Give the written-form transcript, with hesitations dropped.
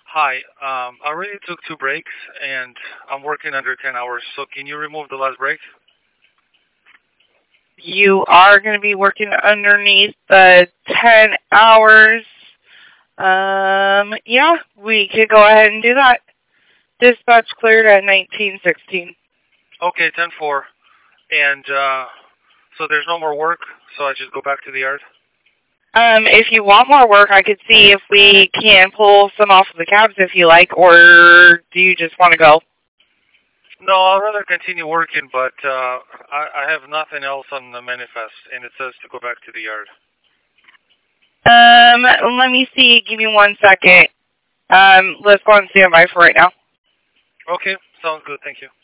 Hi. I already took 2 breaks, and I'm working under 10 hours. So can you remove the last break? You are going to be working underneath the 10 hours. Yeah, we could go ahead and do that. Dispatch cleared at 1916. Okay, 10-4. And so there's no more work. So I just go back to the yard. If you want more work, I could see if we can pull some off of the cabs if you like, or do you just want to go? No, I'd rather continue working, but I have nothing else on the manifest, and it says to go back to the yard. Let me see. Give me 1 second. Let's go on standby for right now. Okay, sounds good. Thank you.